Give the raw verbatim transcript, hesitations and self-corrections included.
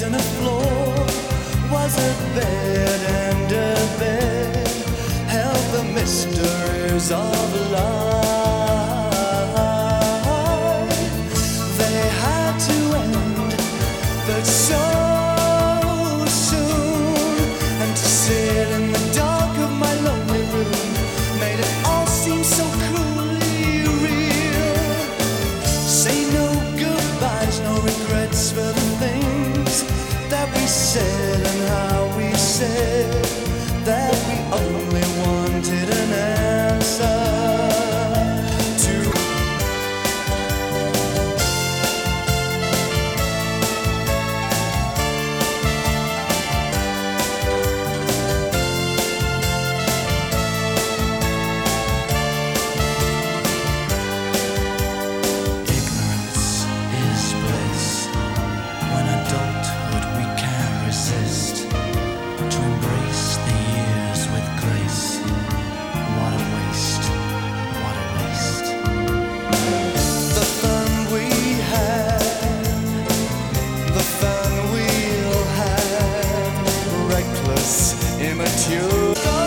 and a floor was a bed and a bed held the mysteries of life. They had to end, but so soon, and to sit in the dark of my lonely room made it all seem so cruelly real. Say no goodbyes, no regrets for the things that we said and how we said that we only wanted an answer to. Ignorance is bliss. When adulthood we can't resist to embrace the years with grace. What a waste, what a waste. The fun we had, the fun we'll have, reckless, immature.